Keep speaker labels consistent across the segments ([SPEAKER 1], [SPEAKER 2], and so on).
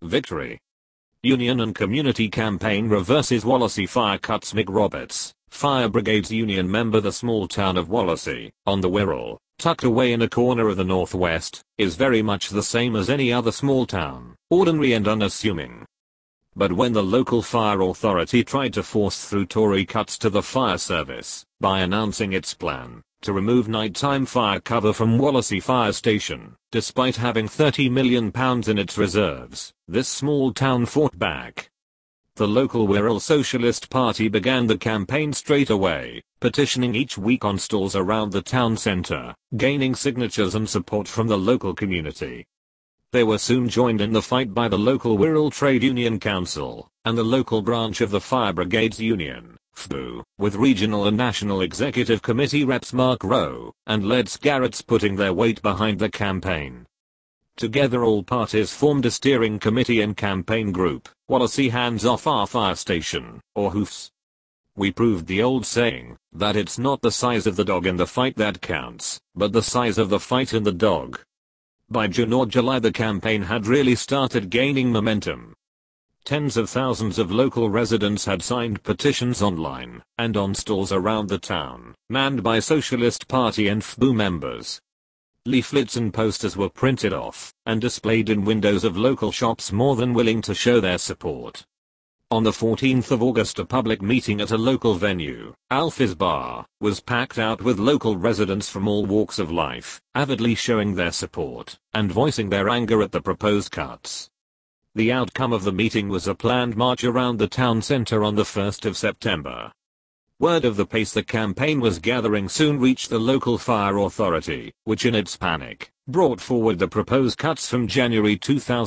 [SPEAKER 1] Victory. Union and Community Campaign reverses Wallasey fire cuts. Mick Roberts, Fire Brigade's union member. The small town of Wallasey, on the Wirral, tucked away in a corner of the northwest, is very much the same as any other small town, ordinary and unassuming. But when the local fire authority tried to force through Tory cuts to the fire service, by announcing its plan to remove nighttime fire cover from Wallasey Fire Station, despite having £30 million in its reserves, this small town fought back. The local Wirral Socialist Party began the campaign straight away, petitioning each week on stalls around the town centre, gaining signatures and support from the local community. They were soon joined in the fight by the local Wirral Trade Union Council, and the local branch of the Fire Brigades Union, FBU, with regional and national executive committee reps Mark Rowe and Les Garretts putting their weight behind the campaign. Together all parties formed a steering committee and campaign group, Wallasey Hands Off Our Fire Station, or HOOFS. We proved the old saying, that it's not the size of the dog in the fight that counts, but the size of the fight in the dog. By June or July the campaign had really started gaining momentum. Tens of thousands of local residents had signed petitions online and on stalls around the town, manned by Socialist Party and FBU members. Leaflets and posters were printed off and displayed in windows of local shops more than willing to show their support. On the 14th of August a public meeting at a local venue, Alfie's Bar, was packed out with local residents from all walks of life, avidly showing their support and voicing their anger at the proposed cuts. The outcome of the meeting was a planned march around the town centre on the 1st of September. Word of the pace the campaign was gathering soon reached the local fire authority, which in its panic, brought forward the proposed cuts from January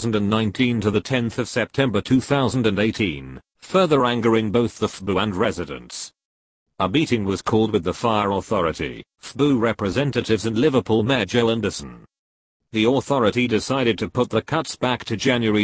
[SPEAKER 1] 2019 to the 10th of September 2018, further angering both the FBU and residents. A meeting was called with the fire authority, FBU representatives and Liverpool Mayor Joe Anderson. The authority decided to put the cuts back to January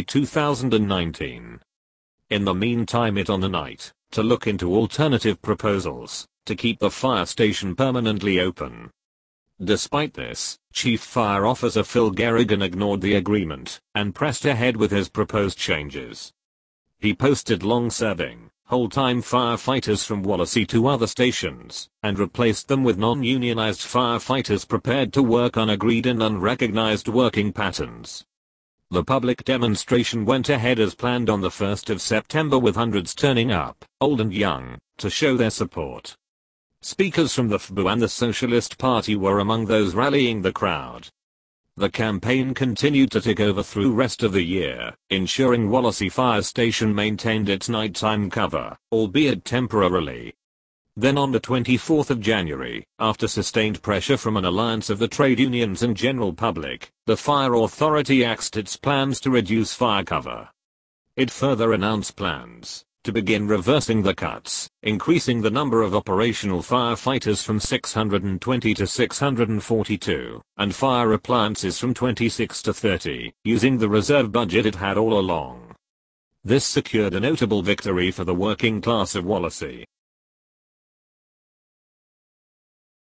[SPEAKER 1] 2019. In the meantime it on the night, to look into alternative proposals, to keep the fire station permanently open. Despite this, Chief Fire Officer Phil Gerrigan ignored the agreement, and pressed ahead with his proposed changes. He posted long-serving, whole-time firefighters from Wallasey to other stations, and replaced them with non-unionized firefighters prepared to work on agreed and unrecognized working patterns. The public demonstration went ahead as planned on the 1st of September with hundreds turning up, old and young, to show their support. Speakers from the FBU and the Socialist Party were among those rallying the crowd. The campaign continued to tick over through rest of the year, ensuring Wallasey Fire Station maintained its nighttime cover, albeit temporarily. Then on the 24th of January, after sustained pressure from an alliance of the trade unions and general public, the fire authority axed its plans to reduce fire cover. It further announced plans to begin reversing the cuts, increasing the number of operational firefighters from 620 to 642, and fire appliances from 26 to 30, using the reserve budget it had all along. This secured a notable victory for the working class of Wallasey.